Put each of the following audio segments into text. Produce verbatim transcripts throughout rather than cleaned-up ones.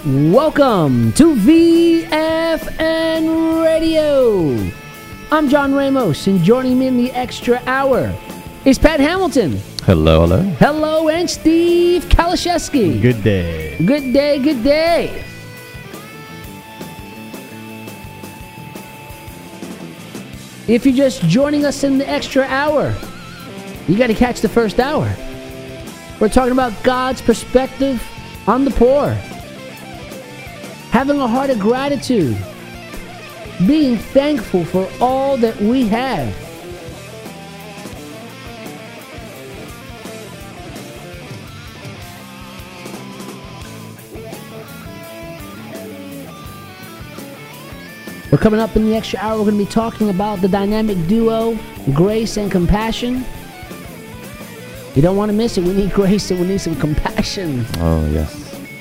Welcome to V F N Radio. I'm John Ramos, and joining me in the extra hour is Pat Hamilton. Hello, hello. Hello, and Steve Kaliszewski. Good day. Good day, good day. If you're just joining us in the extra hour, you got to catch the first hour. We're talking about God's perspective on the poor. Having a heart of gratitude. Being thankful for all that we have. We're coming up in the extra hour. We're going to be talking about the dynamic duo, grace and compassion. You don't want to miss it. We need grace and we need some compassion. Oh, yes.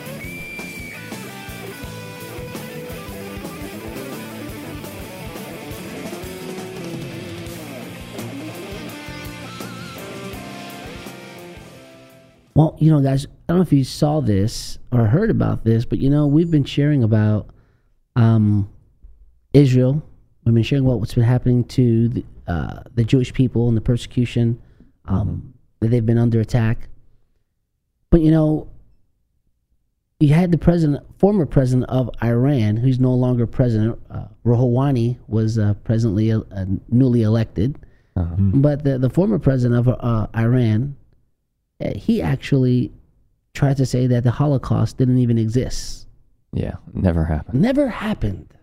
Well, you know, guys, I don't know if you saw this or heard about this, but, you know, we've been sharing about um, Israel. We've been sharing about what's been happening to the, uh, the Jewish people and the persecution um, mm-hmm. that they've been under attack. But, you know, you had the president, former president of Iran, who's no longer president. Uh, Rouhani was uh, presently uh, newly elected. Uh-huh. But the, the former president of uh, Iran, he actually tried to say that the Holocaust didn't even exist. Yeah, never happened. Never happened.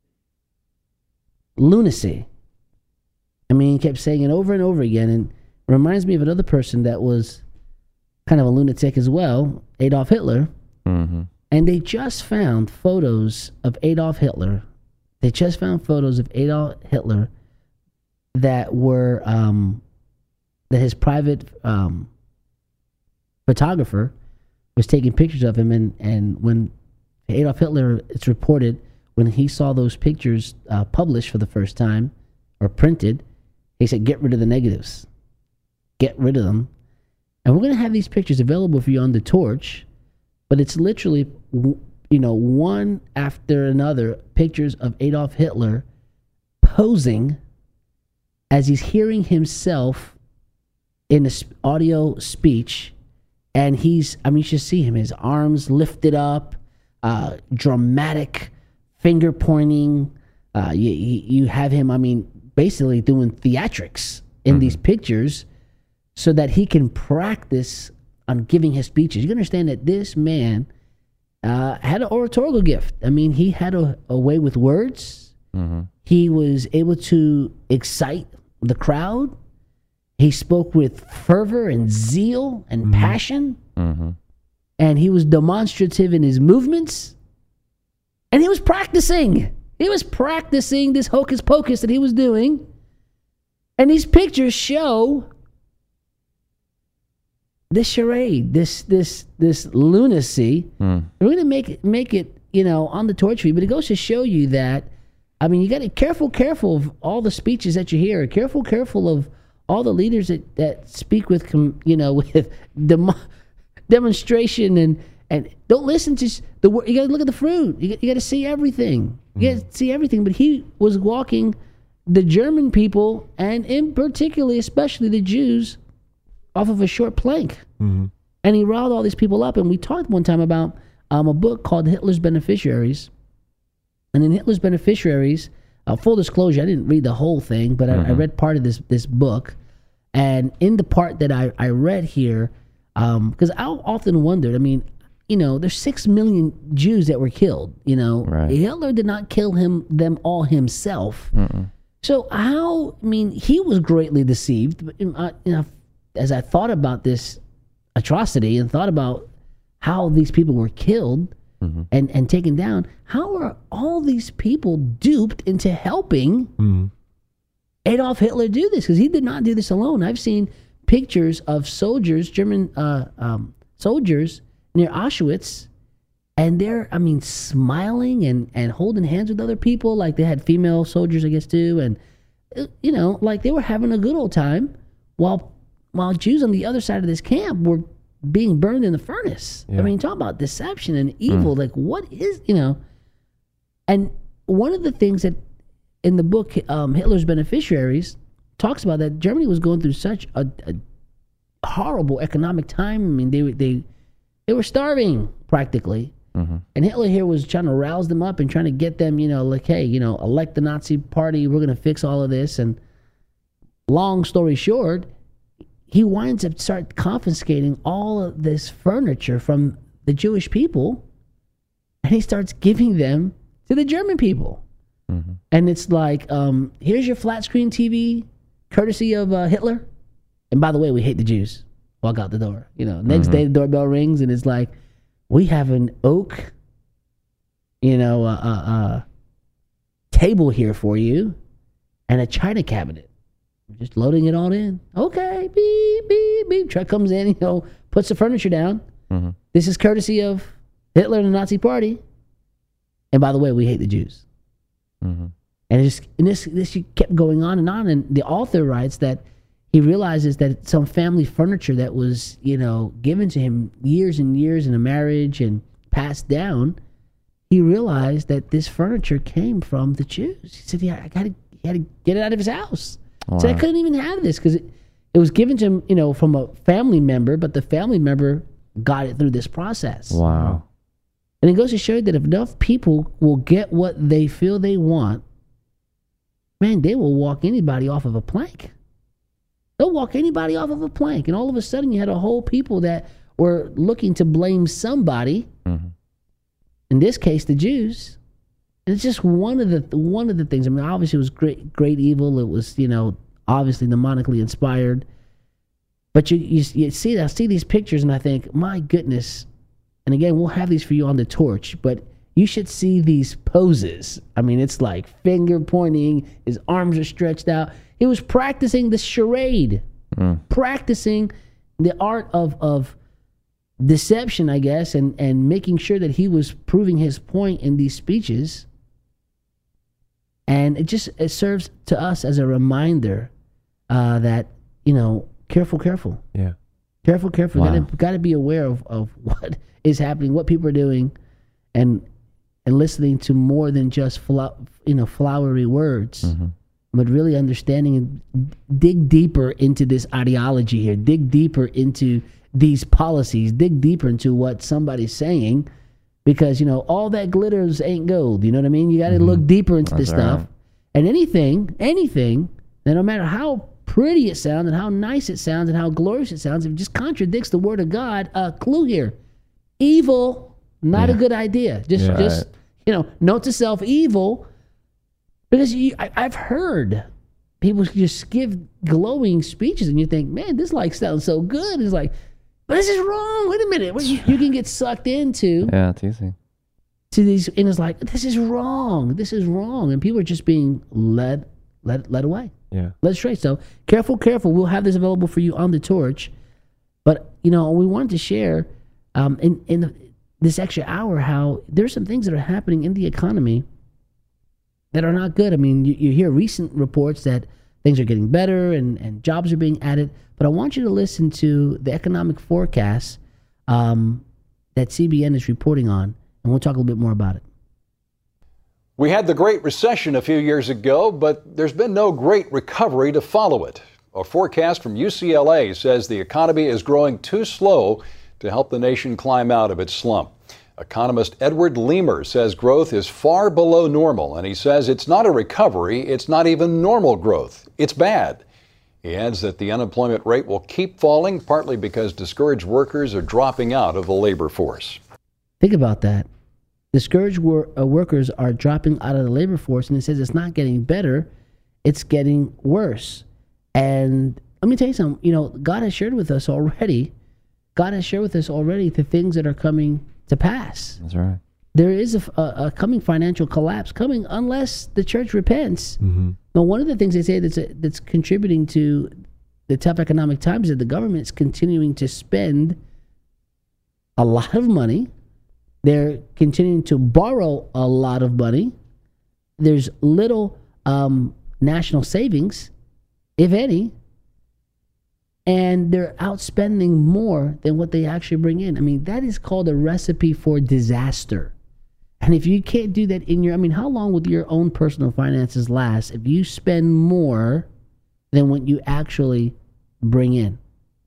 Lunacy. I mean, he kept saying it over and over again, and it reminds me of another person that was kind of a lunatic as well, Adolf Hitler. Mm-hmm. And they just found photos of Adolf Hitler. They just found photos of Adolf Hitler that were, um, that his private um, photographer was taking pictures of him, and, and when Adolf Hitler, it's reported, when he saw those pictures uh, published for the first time or printed, he said, get rid of the negatives. Get rid of them. And we're going to have these pictures available for you on the torch, but it's literally, you know, one after another pictures of Adolf Hitler posing as he's hearing himself in an audio speech. And he's, I mean, you should see him, his arms lifted up, uh, dramatic finger pointing. Uh, you, you have him, I mean, basically doing theatrics in mm-hmm. these pictures so that he can practice on giving his speeches. You can understand that this man uh, had an oratorical gift. I mean, he had a, a way with words. Mm-hmm. He was able to excite the crowd. He spoke with fervor and zeal and mm-hmm. passion. Mm-hmm. And he was demonstrative in his movements. And he was practicing. He was practicing this hocus pocus that he was doing. And these pictures show this charade, this this this lunacy. Mm. We're going to make it, make it, you know, on the torch for you. But it goes to show you that, I mean, you got to be careful, careful of all the speeches that you hear. Careful, careful of all the leaders that, that speak with, you know, with dem- demonstration and, and don't listen to the word. You got to look at the fruit. You got, you got to see everything. You got to see everything. But he was walking the German people, and in particularly, especially the Jews, off of a short plank. Mm-hmm. And he riled all these people up. And we talked one time about um, a book called Hitler's Beneficiaries. And in Hitler's Beneficiaries, Uh, full disclosure, I didn't read the whole thing, but I, mm-hmm. I read part of this this book. And in the part that I, I read here, because um, I often wondered, I mean, you know, there's six million Jews that were killed, you know. Right. Hitler did not kill him them all himself. Mm-mm. So how, I mean, he was greatly deceived. But, uh, you know, as I thought about this atrocity and thought about how these people were killed, Mm-hmm. and, and taken down, how are all these people duped into helping mm-hmm. Adolf Hitler do this? Because he did not do this alone. I've seen pictures of soldiers, German uh, um, soldiers near Auschwitz, and they're, I mean, smiling and, and holding hands with other people, like they had female soldiers, I guess, too, and, you know, like they were having a good old time, while while Jews on the other side of this camp were being burned in the furnace. Yeah. I mean, talk about deception and evil. Mm. Like, what is, you know? And one of the things that in the book, um, Hitler's Beneficiaries talks about that Germany was going through such a, a horrible economic time. I mean, they they they were starving practically. Mm-hmm. And Hitler here was trying to rouse them up and trying to get them, you know, like, hey, you know, elect the Nazi party. We're going to fix all of this. And long story short, he winds up start confiscating all of this furniture from the Jewish people, and he starts giving them to the German people. Mm-hmm. And it's like, um, here's your flat screen T V, courtesy of uh, Hitler. And by the way, we hate the Jews. Walk out the door. You know, next mm-hmm. day the doorbell rings, and it's like, we have an oak, you know, uh, uh, uh, table here for you, and a china cabinet. Just loading it all in. Okay, beep, beep, beep. Truck comes in, you know, puts the furniture down. Mm-hmm. This is courtesy of Hitler and the Nazi Party. And by the way, we hate the Jews. Mm-hmm. And, it just, and this this kept going on and on. And the author writes that he realizes that some family furniture that was, you know, given to him years and years in a marriage and passed down, he realized that this furniture came from the Jews. He said, yeah, I gotta, he had to get it out of his house. Wow. So I couldn't even have this because it, it was given to him, you know, from a family member, but the family member got it through this process. Wow. And it goes to show you that if enough people will get what they feel they want, man, they will walk anybody off of a plank. They'll walk anybody off of a plank. And all of a sudden you had a whole people that were looking to blame somebody. Mm-hmm. In this case, the Jews. And it's just one of the one of the things. I mean, obviously it was great, great evil. It was, you know, obviously demonically inspired. But you, you, you see, I see these pictures and I think, my goodness. And again, we'll have these for you on the torch. But you should see these poses. I mean, it's like finger pointing. His arms are stretched out. He was practicing the charade, mm. practicing the art of of deception, I guess, and and making sure that he was proving his point in these speeches. And it just it serves to us as a reminder uh, that, you know, careful, careful. Yeah. Careful, careful. Wow. Gotta, gotta be aware of, of what is happening, what people are doing, and and listening to more than just flo- you know flowery words, mm-hmm. but really understanding and dig deeper into this ideology here. Dig deeper into these policies. Dig deeper into what somebody's saying. Because, you know, all that glitters ain't gold. You know what I mean? You got to mm-hmm. look deeper into That's this stuff. right. And anything, anything, that no matter how pretty it sounds and how nice it sounds and how glorious it sounds, if it just contradicts the word of God, a uh, clue here. Evil, not yeah. a good idea. Just, yeah. just you know, note to self, evil. Because you, I, I've heard people just give glowing speeches and you think, man, this like sounds so good. It's like, but this is wrong. Wait a minute. You, you can get sucked into yeah, it's easy. To these, and it's like, this is wrong. This is wrong. And people are just being led, led, led away. Yeah. Led astray. So careful, careful. We'll have this available for you on the torch. But, you know, we wanted to share um, in, in this extra hour how there's some things that are happening in the economy that are not good. I mean, you, you hear recent reports that things are getting better and, and jobs are being added. But I want you to listen to the economic forecast um, that C B N is reporting on, and we'll talk a little bit more about it. We had the Great Recession a few years ago, but there's been no great recovery to follow it. A forecast from U C L A says the economy is growing too slow to help the nation climb out of its slump. Economist Edward Leamer says growth is far below normal, and he says it's not a recovery, it's not even normal growth. It's bad. He adds that the unemployment rate will keep falling, partly because discouraged workers are dropping out of the labor force. Think about that. Discouraged wor- uh, workers are dropping out of the labor force, and it says it's not getting better, it's getting worse. And let me tell you something, you know, God has shared with us already, God has shared with us already the things that are coming to pass. That's right. There is a, a, a coming financial collapse coming unless the church repents. Mm-hmm. Now, one of the things they say that's a, that's contributing to the tough economic times is that the government is continuing to spend a lot of money. They're continuing to borrow a lot of money. There's little um, national savings, if any. and they're outspending more than what they actually bring in. I mean, that is called a recipe for disaster. And if you can't do that in your, I mean, how long would your own personal finances last if you spend more than what you actually bring in?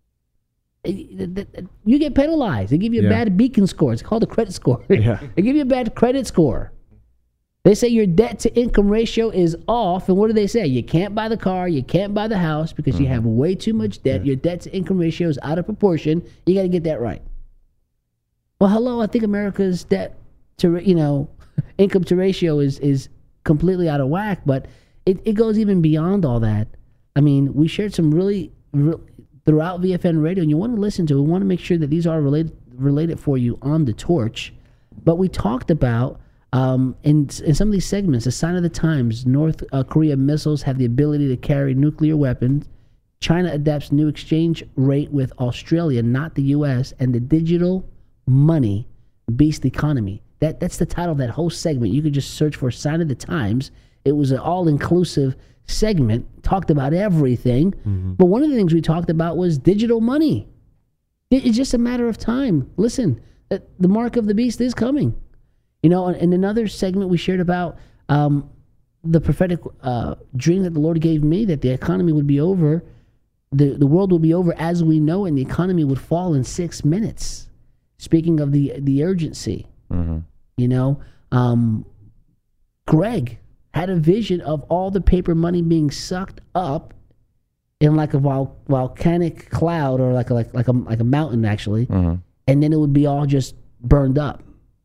You get penalized. They give you a yeah. bad beacon score. It's called a credit score. Yeah. They give you a bad credit score. They say your debt to income ratio is off. And what do they say? You can't buy the car. You can't buy the house because mm-hmm. you have way too much debt. Yeah. Your debt to income ratio is out of proportion. You got to get that right. Well, hello. I think America's debt to, you know, income to ratio is, is completely out of whack, but it, it goes even beyond all that. I mean, we shared some really, really throughout V F N Radio, and you want to listen to it. We want to make sure that these are related related for you on the torch. But we talked about um, in in some of these segments, a sign of the times. North uh, Korea missiles have the ability to carry nuclear weapons. China adapts new exchange rate with Australia, not the U S, and the digital money beast economy. That that's the title of that whole segment. You could just search for Sign of the Times. It was an all-inclusive segment, talked about everything. Mm-hmm. But one of the things we talked about was digital money. It's just a matter of time. Listen, the mark of the beast is coming. You know, in another segment we shared about um, the prophetic uh, dream that the Lord gave me, that the economy would be over, the, the world would be over as we know it, and the economy would fall in six minutes. Speaking of the, the urgency. Mm-hmm. You know, um, Greg had a vision of all the paper money being sucked up in like a vol- volcanic cloud, or like a, like like a like a mountain actually, mm-hmm. and then it would be all just burned up.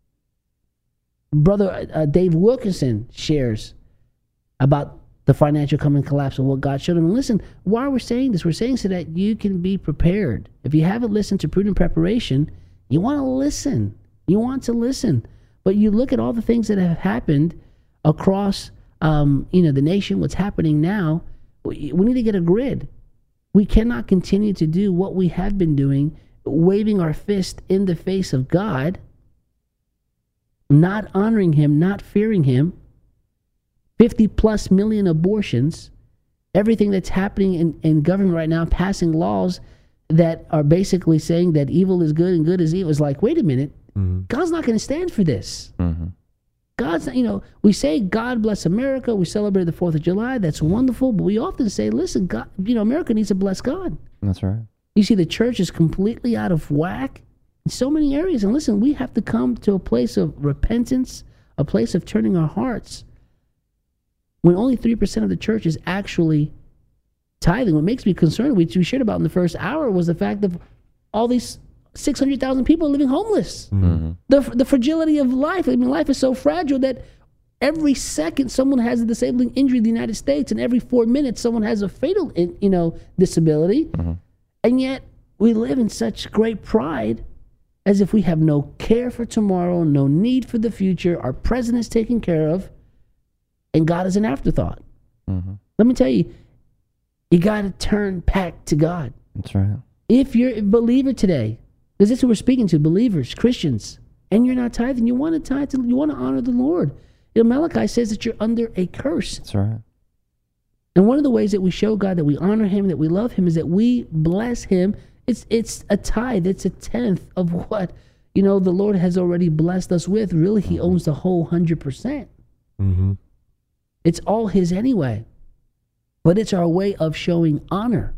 Brother uh, Dave Wilkinson shares about the financial coming collapse and what God showed him. And listen, why we're saying this, we're saying so that you can be prepared. If you haven't listened to Prudent Preparation, you want to listen. You want to listen. But you look at all the things that have happened across, um, you know, the nation, what's happening now. We, we need to get a grid. We cannot continue to do what we have been doing, waving our fist in the face of God, not honoring him, not fearing him, fifty plus million abortions, everything that's happening in, in government right now, passing laws that are basically saying that evil is good and good is evil. It's like, wait a minute. Mm-hmm. God's not going to stand for this. Mm-hmm. God's not, you know, we say God bless America. We celebrate the fourth of July. That's wonderful. But we often say, listen, God, you know, America needs to bless God. That's right. You see, the church is completely out of whack in so many areas. And listen, we have to come to a place of repentance, a place of turning our hearts. When only three percent of the church is actually tithing, what makes me concerned, which we shared about in the first hour, was the fact of all these six hundred thousand people living homeless. Mm-hmm. The the fragility of life. I mean, life is so fragile that every second someone has a disabling injury in the United States, and every four minutes someone has a fatal, you know, disability. Mm-hmm. And yet we live in such great pride, as if we have no care for tomorrow, no need for the future. Our president's taken care of, and God is an afterthought. Mm-hmm. Let me tell you, you got to turn back to God. That's right. If you're a believer today, because this is who we're speaking to, believers, Christians, and you're not tithing, you want to tithe, to, you want to honor the Lord. You know, Malachi says that you're under a curse. That's right. And one of the ways that we show God that we honor him, that we love him, is that we bless him. It's it's a tithe. It's a tenth of what, you know, the Lord has already blessed us with. Really, he owns the whole one hundred percent. Mm-hmm. It's all his anyway. But it's our way of showing honor.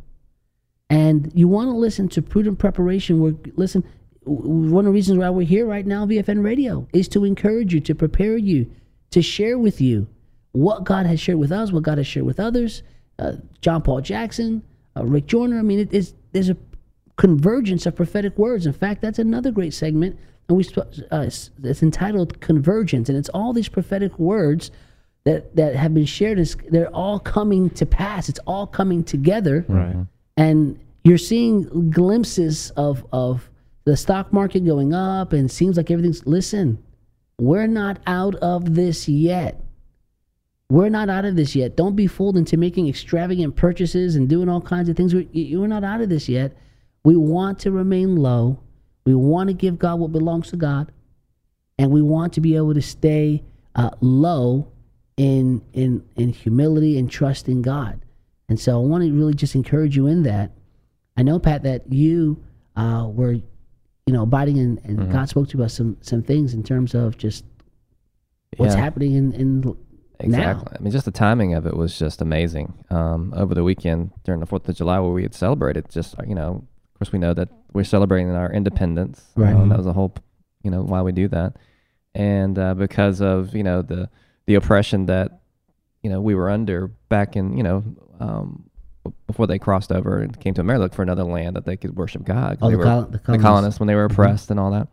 And you want to listen to Prudent Preparation. We're, listen, one of the reasons why we're here right now, V F N Radio, is to encourage you, to prepare you, to share with you what God has shared with us, what God has shared with others. Uh, John Paul Jackson, uh, Rick Joyner. I mean, it is, there's a convergence of prophetic words. In fact, that's another great segment, and we uh, it's, it's entitled Convergence, and it's all these prophetic words that that have been shared. Is they're all coming to pass. It's all coming together, right? And you're seeing glimpses of of the stock market going up, and it seems like everything's. Listen, we're not out of this yet. We're not out of this yet. Don't be fooled into making extravagant purchases and doing all kinds of things. We're, you're not out of this yet. We want to remain low. We want to give God what belongs to God. And we want to be able to stay uh, low in, in, in humility and trust in God. And so I want to really just encourage you in that. I know, Pat, that you uh, were, you know, abiding in, and Mhm. God spoke to you about some some things in terms of just what's Yeah. happening in, in Exactly. now. I mean, just the timing of it was just amazing. Um, over the weekend during the Fourth of July, where we had celebrated, just you know, of course, we know that we're celebrating our independence. Right. Um, that was the whole, you know, why we do that, and uh, because of you know the the oppression that you know we were under back in you know um, before they crossed over and came to America, looked for another land that they could worship God. 'cause Oh, they the, were, col- the the colonists. colonists when they were oppressed and all that.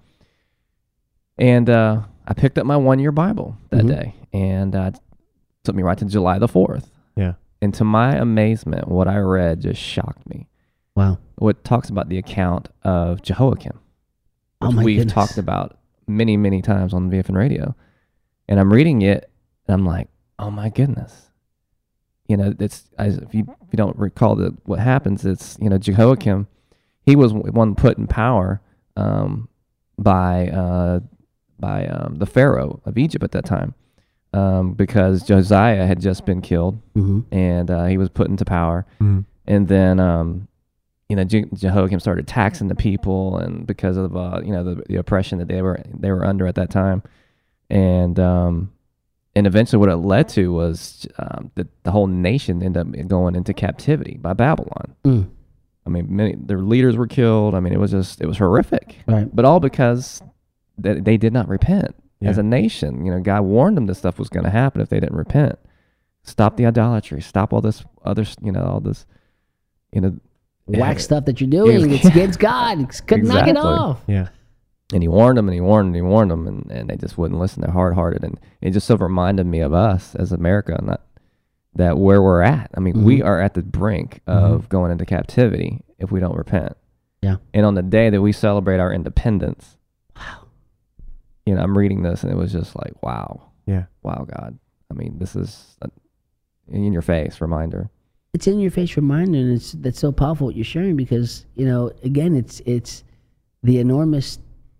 And uh, I picked up my one-year Bible that Mhm. day, and uh, it took me right to July the fourth. Yeah. And to my amazement, what I read just shocked me. Wow. What talks about the account of Jehoiakim, Oh, which my we've goodness. talked about many, many times on V F N Radio. And I'm reading it, and I'm like, oh my goodness. You know, it's as if you if you don't recall the, what happens, it's you know Jehoiakim, he was one put in power um, by uh, by um, the Pharaoh of Egypt at that time, um, because Josiah had just been killed, Mm-hmm. and uh, he was put into power, Mhm. and then um, you know Je- Jehoiakim started taxing the people, and because of uh, you know the, the oppression that they were they were under at that time, and um, and eventually what it led to was um, that the whole nation ended up going into captivity by Babylon. Mm. I mean, many their leaders were killed. I mean, it was just it was horrific, Right. but all because they, they did not repent as Yeah. a nation. You know, God warned them this stuff was going to happen if they didn't repent. Stop the idolatry. Stop all this other, you know, all this, you know, Whack stuff that you're doing. It's against God. It's, knock it Exactly. off. Yeah. And he warned them, and he warned them, and he warned them, and, and they just wouldn't listen. They're hard-hearted, and it just so reminded me of us as America, and that that where we're at. I mean, we Mhm. are at the brink of going into captivity if we don't repent. Yeah. And on the day that we celebrate our independence, Wow. you know, I'm reading this, and it was just like, wow, Yeah. wow, God. I mean, this is an in your face reminder. It's in your face reminder, and it's that's so powerful what you're sharing because you know again it's it's the enormous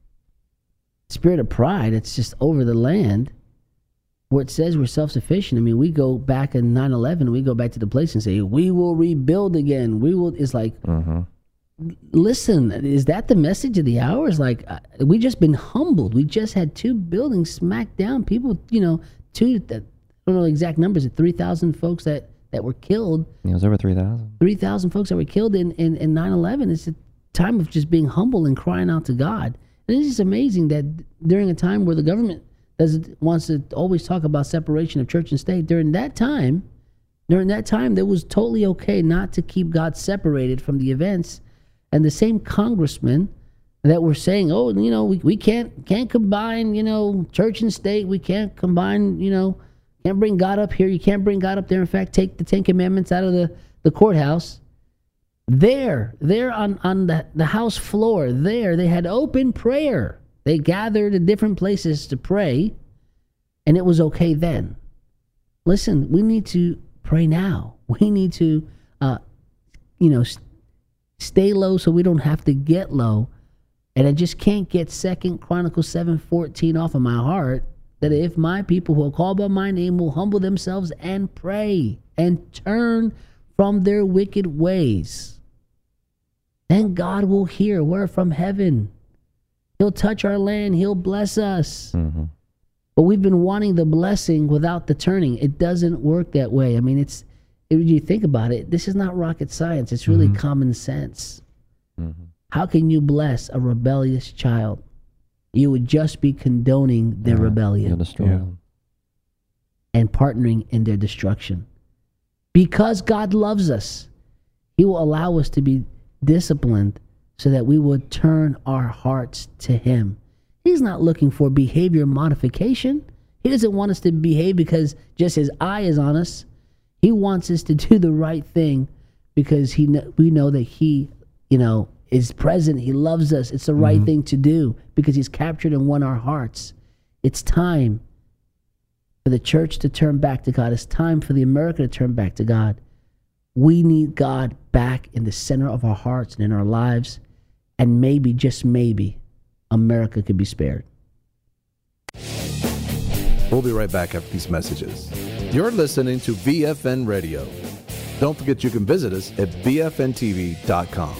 spirit of pride. It's just over the land where it says we're self-sufficient. I mean, we go back in nine eleven, we go back to the place and say we will rebuild again. We will. It's like, Mm-hmm. listen, is that the message of the hour? It's like uh, we just been humbled. We just had two buildings smacked down. People, you know, two that I don't know the exact numbers. Three thousand folks that that were killed. It was over three thousand. three thousand folks that were killed in, in, in nine eleven. It's a time of just being humble and crying out to God. And it's just amazing that during a time where the government does wants to always talk about separation of church and state, during that time, during that time, it was totally okay not to keep God separated from the events. And the same congressmen that were saying, oh, you know, we, we can't can't combine, you know, church and state. We can't combine, you know, can't bring God up here. You can't bring God up there. In fact, take the Ten Commandments out of the, the courthouse. There, there on, on the, the House floor, there, they had open prayer. They gathered in different places to pray, and it was okay then. Listen, we need to pray now. We need to, uh, you know, st- stay low so we don't have to get low. And I just can't get Second Chronicles seven fourteen off of my heart, that if my people who are called by my name will humble themselves and pray and turn from their wicked ways, then God will hear. We're from heaven. He'll touch our land. He'll bless us. Mm-hmm. But we've been wanting the blessing without the turning. It doesn't work that way. I mean, it's if you think about it, this is not rocket science. It's really Mhm. common sense. Mm-hmm. How can you bless a rebellious child? You would just be condoning their You'll rebellion destroy Yeah. them. and partnering in their destruction. Because God loves us, He will allow us to be disciplined so that we would turn our hearts to Him. He's not looking for behavior modification. He doesn't want us to behave because just His eye is on us. He wants us to do the right thing because he kn- we know that He, you know, is present. He loves us. It's the right Mhm. thing to do because He's captured and won our hearts. It's time for the church to turn back to God. It's time for the America to turn back to God. We need God back in the center of our hearts and in our lives. And maybe, just maybe, America could be spared. We'll be right back after these messages. You're listening to V F N Radio. Don't forget you can visit us at b f n t v dot com.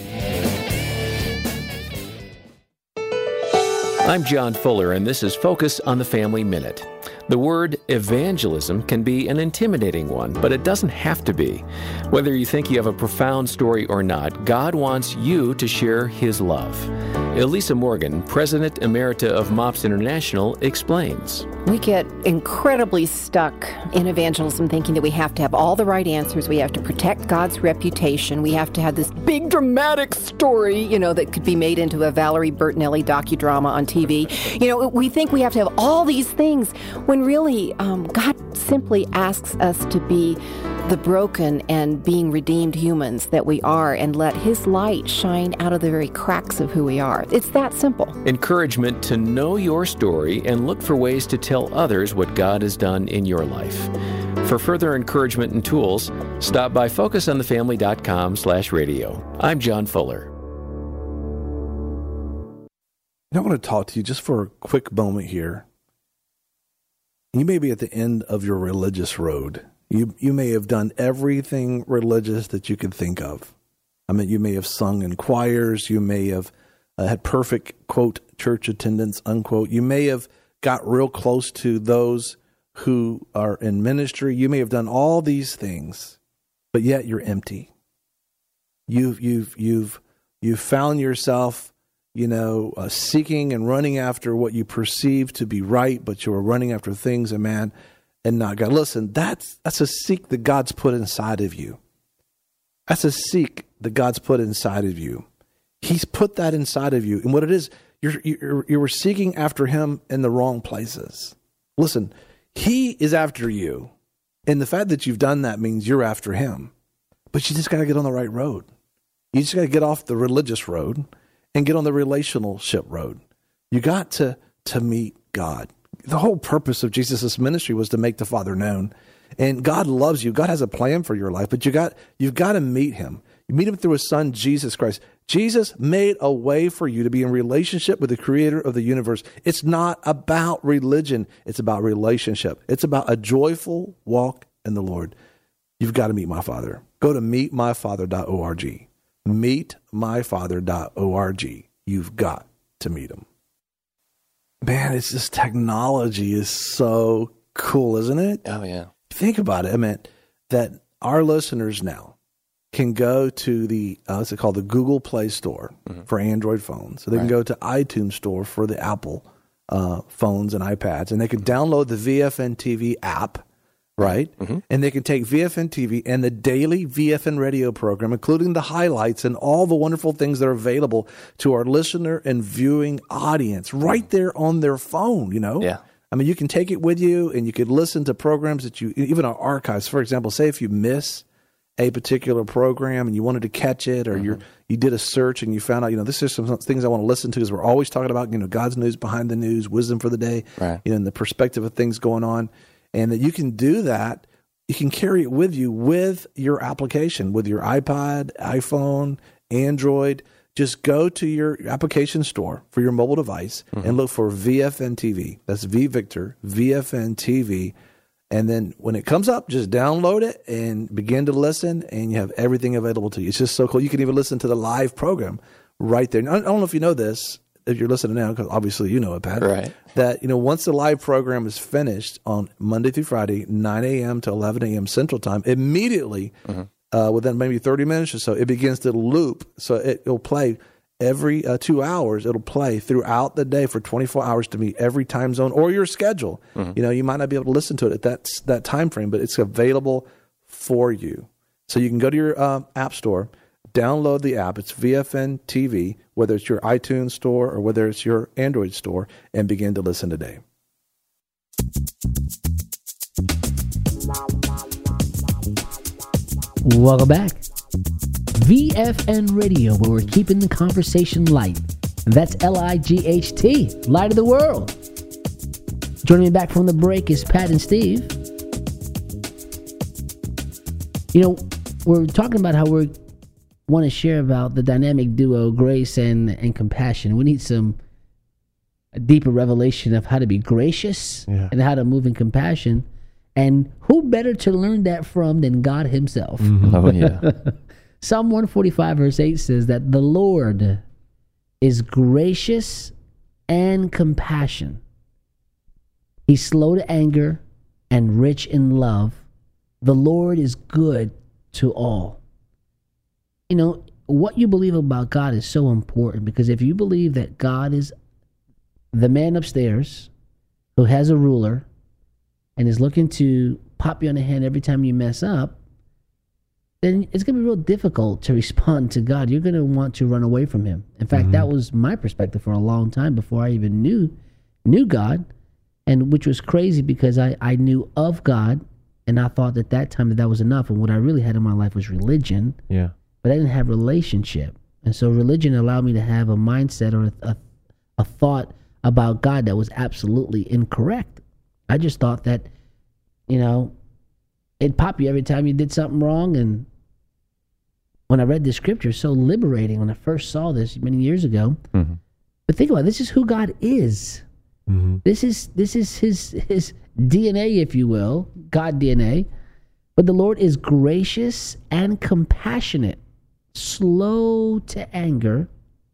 I'm John Fuller, and this is Focus on the Family Minute. The word evangelism can be an intimidating one, but it doesn't have to be. Whether you think you have a profound story or not, God wants you to share His love. Elisa Morgan, President Emerita of MOPS International, explains. We get incredibly stuck in evangelism thinking that we have to have all the right answers. We have to protect God's reputation. We have to have this big dramatic story, you know, that could be made into a Valerie Bertinelli docudrama on T V. You know, we think we have to have all these things when really um, God simply asks us to be the broken and being redeemed humans that we are and let His light shine out of the very cracks of who we are. It's that simple. Encouragement to know your story and look for ways to tell others what God has done in your life. For further encouragement and tools, stop by focus on the family dot com slash radio. I'm John Fuller. I want to talk to you just for a quick moment here. You may be at the end of your religious road. You you may have done everything religious that you could think of. I mean, you may have sung in choirs. You may have uh, had perfect, quote, church attendance, unquote. You may have got real close to those who are in ministry. You may have done all these things, but yet you're empty. You've you've you've you've found yourself, you know, uh, seeking and running after what you perceive to be right, but you are running after things, and man, and not God. Listen, that's that's a seek that God's put inside of you. That's a seek that God's put inside of you. He's put that inside of you, and what it is, you're you're you were seeking after Him in the wrong places. Listen, He is after you, and the fact that you've done that means you're after Him. But you just got to get on the right road. You just got to get off the religious road and get on the relationship road. You got to to meet God. The whole purpose of Jesus' ministry was to make the Father known. And God loves you. God has a plan for your life, but you got, you've got to meet Him. You meet Him through His Son, Jesus Christ. Jesus made a way for you to be in relationship with the Creator of the universe. It's not about religion. It's about relationship. It's about a joyful walk in the Lord. You've got to meet my Father. Go to meet my father dot org. meet my father dot org. You've got to meet Him. Man, it's just technology is so cool, isn't it? Oh, yeah. Think about it. I mean, that our listeners now can go to the, uh, what's it called, the Google Play Store mm-hmm. for Android phones. So they right. can go to iTunes Store for the Apple uh, phones and iPads, and they can download the V F N T V app, right? Mm-hmm. And they can take V F N T V and the daily V F N radio program, including the highlights and all the wonderful things that are available to our listener and viewing audience right there on their phone, you know? Yeah. I mean, you can take it with you, and you could listen to programs that you, even our archives. For example, say if you miss a particular program and you wanted to catch it, or mm-hmm. you you did a search and you found out, you know, this is some things I want to listen to, because we're always talking about, you know, God's news behind the news, wisdom for the day, right. you know, and the perspective of things going on, and that you can do that. You can carry it with you with your application, with your iPod, iPhone, Android. Just go to your application store for your mobile device mm-hmm. and look for V F N T V. That's V Victor, V F N T V. And then when it comes up, just download it and begin to listen, and you have everything available to you. It's just so cool. You can even listen to the live program right there. I don't know if you know this, if you're listening now, because obviously you know it, Pat. Right. That, you know, once the live program is finished on Monday through Friday, nine a.m. to eleven a.m. Central Time, immediately mm-hmm. Uh, within maybe thirty minutes or so, it begins to loop. So it, it'll play every uh, two hours. It'll play throughout the day for twenty-four hours to meet every time zone or your schedule. Mm-hmm. You know, you might not be able to listen to it at that that time frame, but it's available for you. So you can go to your uh, app store, download the app. It's V F N T V, whether it's your iTunes store or whether it's your Android store, and begin to listen today. Welcome back. V F N Radio, where we're keeping the conversation light. And that's L I G H T, light of the world. Joining me back from the break is Pat and Steve. You know, we're talking about how we want to share about the dynamic duo, grace and, and compassion. We need some a deeper revelation of how to be gracious yeah. and how to move in compassion. And who better to learn that from than God himself? Mm-hmm. Oh, yeah. Psalm one forty-five verse eight says that the Lord is gracious and compassion. He's slow to anger and rich in love. The Lord is good to all. You know, what you believe about God is so important, because if you believe that God is the man upstairs who has a ruler and is looking to pop you on the hand every time you mess up, then it's going to be real difficult to respond to God. You're going to want to run away from him. In fact, mm-hmm. that was my perspective for a long time before I even knew knew God, and which was crazy because I, I knew of God, and I thought at that time that that was enough. And what I really had in my life was religion. Yeah. But I didn't have relationship. And so religion allowed me to have a mindset or a, a, a thought about God that was absolutely incorrect. I just thought that, you know, it'd pop you every time you did something wrong. And when I read the scripture, it's so liberating when I first saw this many years ago. Mm-hmm. But think about it, this is who God is. Mm-hmm. This is this is his his D N A, if you will, God D N A. But the Lord is gracious and compassionate, slow to anger,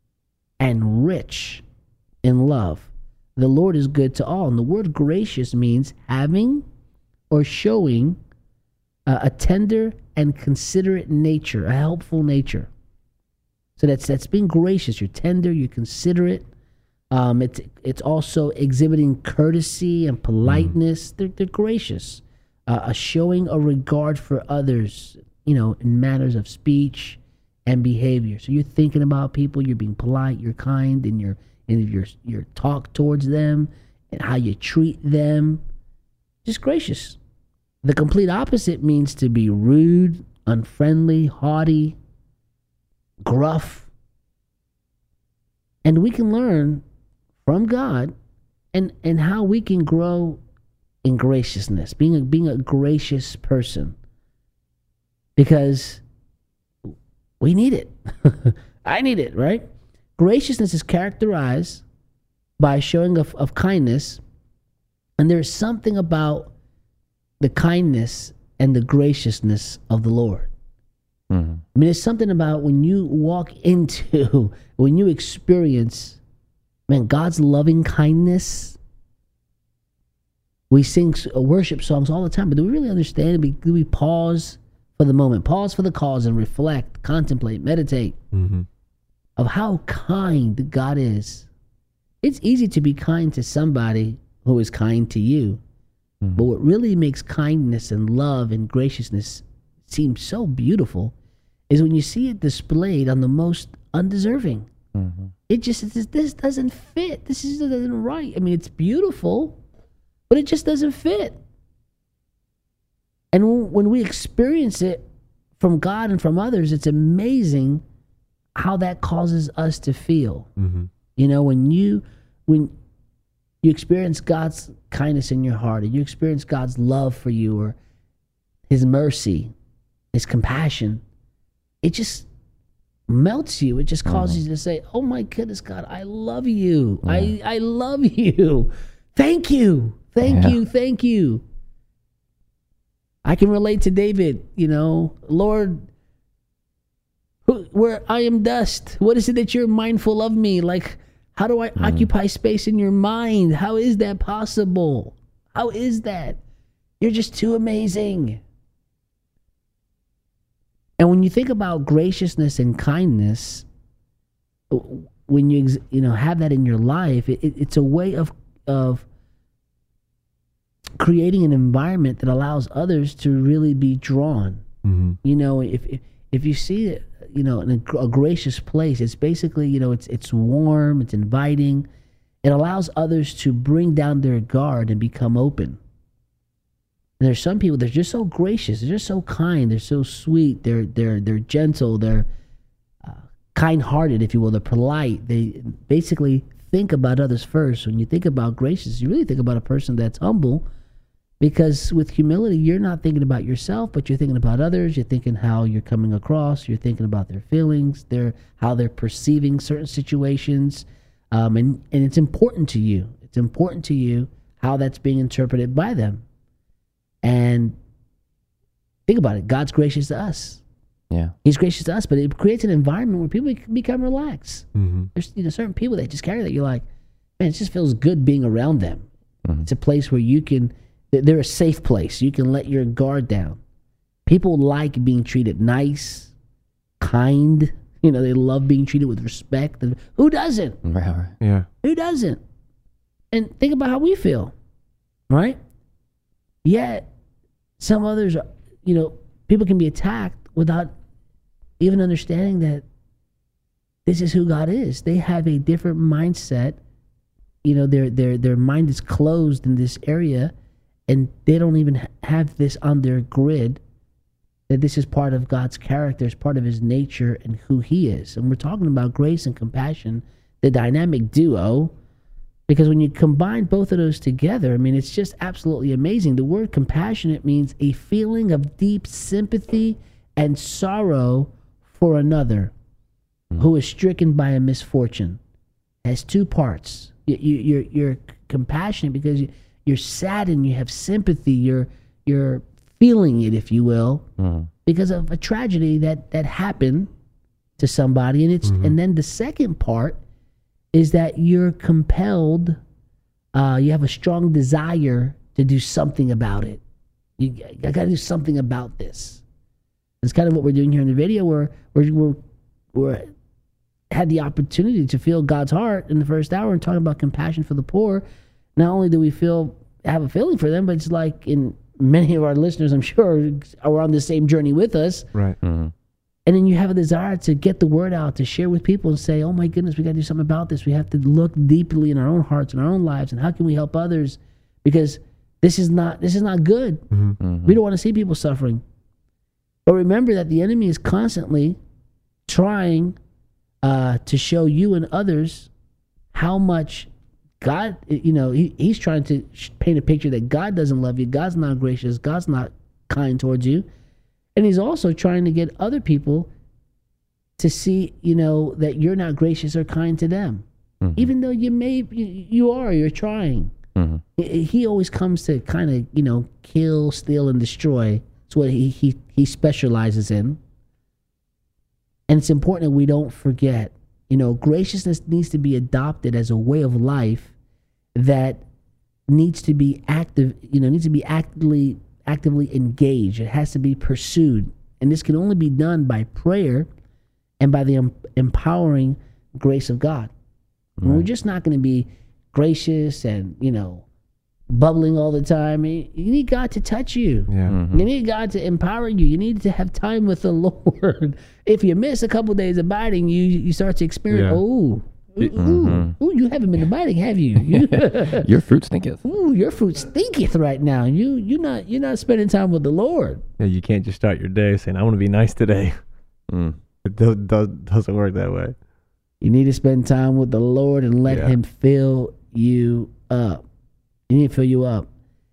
and rich in love. The Lord is good to all. And the word gracious means having or showing uh, a tender and considerate nature, a helpful nature. So that's that's being gracious. You're tender, you're considerate. Um, it's it's also exhibiting courtesy and politeness. Mm. They're, they're gracious. Uh, a showing a regard for others, you know, in matters of speech and behavior. So you're thinking about people, you're being polite, you're kind in your in your your talk towards them and how you treat them. Just gracious. The complete opposite means to be rude, unfriendly, haughty, gruff. And we can learn from God and, and how we can grow in graciousness, being a, being a gracious person. Because we need it. I need it, right? Graciousness is characterized by showing of, of kindness, and there's something about the kindness and the graciousness of the Lord. Mm-hmm. I mean, it's something about when you walk into, when you experience, man, God's loving kindness. We sing worship songs all the time, but do we really understand it? Do we pause for the moment, pause for the cause, and reflect, contemplate, meditate mm-hmm. of how kind God is? It's easy to be kind to somebody who is kind to you. Mm-hmm. But what really makes kindness and love and graciousness seem so beautiful is when you see it displayed on the most undeserving. Mm-hmm. It just, it just, this doesn't fit. This isn't right. I mean, it's beautiful, but it just doesn't fit. And when we experience it from God and from others, it's amazing how that causes us to feel. Mm-hmm. You know, when you, when you experience God's kindness in your heart, and you experience God's love for you, or his mercy, his compassion, it just melts you. It just causes mm-hmm. you to say, oh my goodness, God, I love you. Yeah. I, I love you. Thank you. Thank yeah. you. Thank you. I can relate to David, you know, Lord, who, where I am dust. What is it that you're mindful of me? Like, how do I mm. occupy space in your mind? How is that possible? How is that? You're just too amazing. And when you think about graciousness and kindness, when you you know have that in your life, it, it's a way of of creating an environment that allows others to really be drawn. Mm-hmm. You know, if, if if you see it, you know, in a, a gracious place, it's basically, you know, it's it's warm, it's inviting. It allows others to bring down their guard and become open. And there's some people, they're just so gracious, they're just so kind, they're so sweet, they're they're they're gentle, they're uh, kind-hearted, if you will, they're polite. They basically think about others first. When you think about gracious, you really think about a person that's humble, because with humility, you're not thinking about yourself, but you're thinking about others. You're thinking how you're coming across. You're thinking about their feelings, their how they're perceiving certain situations, um, and and it's important to you. It's important to you how that's being interpreted by them. And think about it. God's gracious to us. Yeah. He's gracious to us, but it creates an environment where people become relaxed. Mm-hmm. There's you know certain people that just carry that. You're like, man, it just feels good being around them. Mm-hmm. It's a place where you can, they're a safe place. You can let your guard down. People like being treated nice, kind. You know, they love being treated with respect. And who doesn't? Right, right. Yeah. Who doesn't? And think about how we feel, right? Yet, some others, are, you know, people can be attacked without even understanding that this is who God is. They have a different mindset. You know, their their their mind is closed in this area, and they don't even have this on their grid, that this is part of God's character, it's part of his nature and who he is. And we're talking about grace and compassion, the dynamic duo, because when you combine both of those together, I mean, it's just absolutely amazing. The word compassionate means a feeling of deep sympathy and sorrow for another mm. who is stricken by a misfortune. It has two parts. You, you, you're, you're compassionate because you, you're saddened, you have sympathy, you're, you're feeling it, if you will, mm. because of a tragedy that, that happened to somebody. And it's mm-hmm. and then the second part is that you're compelled, uh, you have a strong desire to do something about it. You, I got to do something about this. It's kind of what we're doing here in the video, where we're, we're, we're had the opportunity to feel God's heart in the first hour and talking about compassion for the poor. Not only do we feel have a feeling for them, but it's like in many of our listeners, I'm sure, are on the same journey with us. Right. Mm-hmm. And then you have a desire to get the word out, to share with people and say, oh my goodness, we got to do something about this. We have to look deeply in our own hearts and our own lives, and how can we help others? Because this is not this is not good. Mm-hmm. Mm-hmm. We don't want to see people suffering. But remember that the enemy is constantly trying uh, to show you and others how much God, you know, he, he's trying to paint a picture that God doesn't love you, God's not gracious, God's not kind towards you. And he's also trying to get other people to see, you know, that you're not gracious or kind to them. Mm-hmm. Even though you may, you, you are, you're trying. Mm-hmm. He, he always comes to kind of, you know, kill, steal, and destroy. It's what he, he, he specializes in. And it's important that we don't forget, you know, graciousness needs to be adopted as a way of life that needs to be active, you know, needs to be actively actively engaged. It has to be pursued. And this can only be done by prayer and by the em- empowering grace of God. Right. We're just not going to be gracious and, you know, bubbling all the time. You need God to touch you. Yeah. Mm-hmm. You need God to empower you. You need to have time with the Lord. If you miss a couple of days abiding, you you start to experience, Yeah. oh, ooh, Mm-hmm. ooh, ooh, you haven't been abiding, have you? you Your fruit stinketh. ooh, your fruit stinketh right now. You you not you're not spending time with the Lord. Yeah, you can't just start your day saying, I want to be nice today. Mm. It do, do, doesn't work that way. You need to spend time with the Lord and let Yeah. him fill you up. You need to fill you up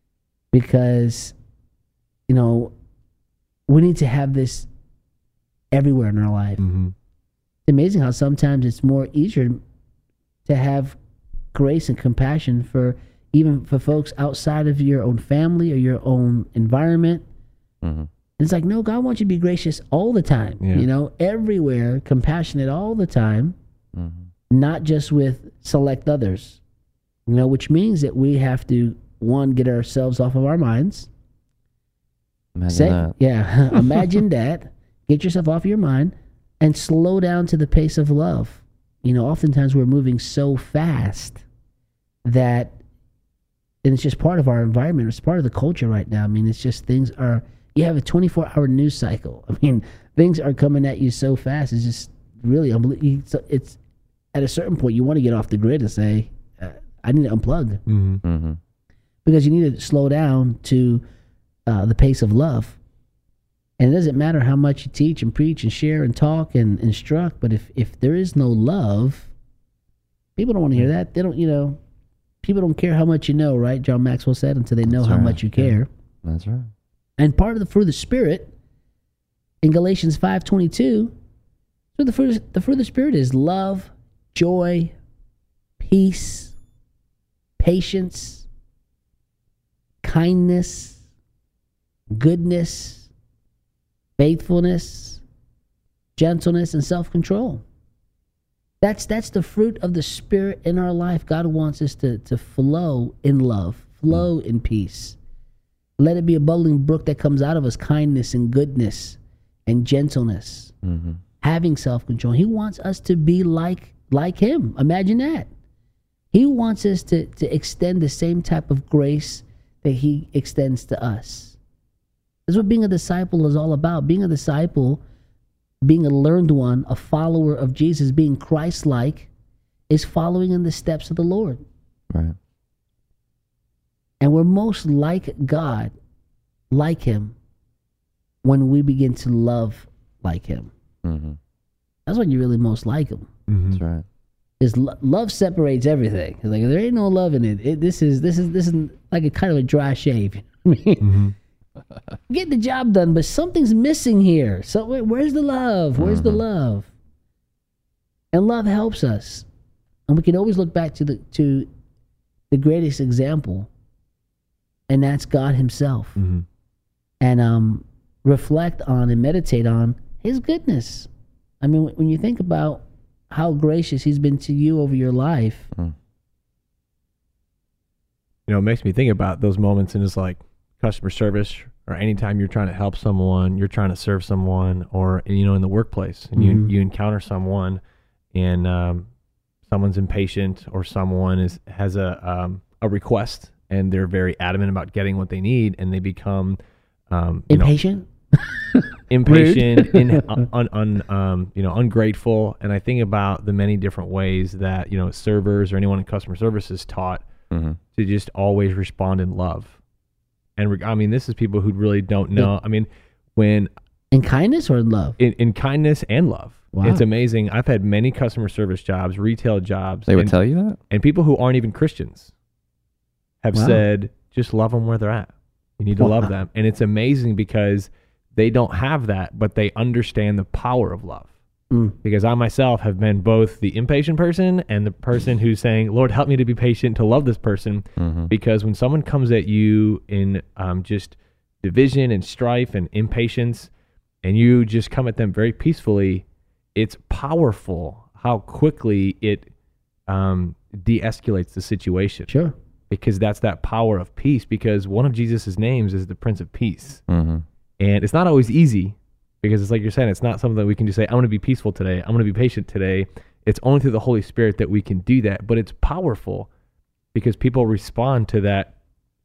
because, you know, we need to have this everywhere in our life. Mm-hmm. It's amazing how sometimes it's more easier to have grace and compassion for even for folks outside of your own family or your own environment. Mm-hmm. It's like, no, God wants you to be gracious all the time, Yeah. you know, everywhere, compassionate all the time, Mm-hmm. not just with select others, you know, which means that we have to, one, get ourselves off of our minds. Imagine Say, that. yeah, imagine that. Get yourself off your mind and slow down to the pace of love. You know, oftentimes we're moving so fast that, and it's just part of our environment. It's part of the culture right now. I mean, it's just things are, you have a twenty-four hour news cycle. I mean, things are coming at you so fast. It's just really unbelievable. It's, it's at a certain point, you want to get off the grid and say, uh, I need to unplug. Mm-hmm. Mm-hmm. Because you need to slow down to uh, the pace of love. And it doesn't matter how much you teach and preach and share and talk and instruct, but if, if there is no love, people don't want to hear that. They don't, you know, people don't care how much you know, right? John Maxwell said, until they know That's how right. much you care. That's right. And part of the fruit of the Spirit in Galatians five twenty-two, so the fruit, the fruit of the Spirit is love, joy, peace, patience, kindness, goodness, faithfulness, gentleness, and self-control. That's that's the fruit of the Spirit in our life. God wants us to, to flow in love, flow in peace. Let it be a bubbling brook that comes out of us, kindness and goodness and gentleness, mm-hmm. having self-control. He wants us to be like like him. Imagine that. He wants us to, to extend the same type of grace that he extends to us. That's what being a disciple is all about. Being a disciple, being a learned one, a follower of Jesus, being Christ-like, is following in the steps of the Lord. Right. And we're most like God, like him, when we begin to love like him. Mm-hmm. That's when you really most like him. Mm-hmm. That's right. Because lo- love separates everything. It's like if there ain't no love in it, it, this is this is this is like a kind of a dry shave. I mean, mm-hmm. Get the job done, but something's missing here. So wait, where's the love? Where's mm-hmm. the love? And love helps us, and we can always look back to the to the greatest example, and that's God Himself, mm-hmm. and um, reflect on and meditate on His goodness. I mean, when you think about how gracious He's been to you over your life. Mm. You know, it makes me think about those moments in just like customer service, or anytime you're trying to help someone, you're trying to serve someone, or, you know, in the workplace, and mm-hmm. you you encounter someone and um, someone's impatient, or someone is has a um, a request and they're very adamant about getting what they need, and they become um, you impatient. Know, impatient, in, un, un, um, you know, ungrateful. And I think about the many different ways that, you know, servers or anyone in customer service is taught mm-hmm. to just always respond in love. And re- I mean, this is people who really don't know. I mean, when in kindness or in love, in, in kindness and love. Wow. It's amazing. I've had many customer service jobs, retail jobs. They would and, tell you that, and people who aren't even Christians have wow. said, just love them where they're at. You need to wow. love them. And it's amazing because they don't have that, but they understand the power of love. Mm. Because I myself have been both the impatient person and the person who's saying, Lord, help me to be patient, to love this person. Mm-hmm. Because when someone comes at you in um, just division and strife and impatience, and you just come at them very peacefully, it's powerful how quickly it um, de-escalates the situation. Sure. Because that's that power of peace, because one of Jesus' names is the Prince of Peace. Mm-hmm. And it's not always easy, because it's like you're saying, it's not something that we can just say, I'm going to be peaceful today, I'm going to be patient today. It's only through the Holy Spirit that we can do that. But it's powerful because people respond to that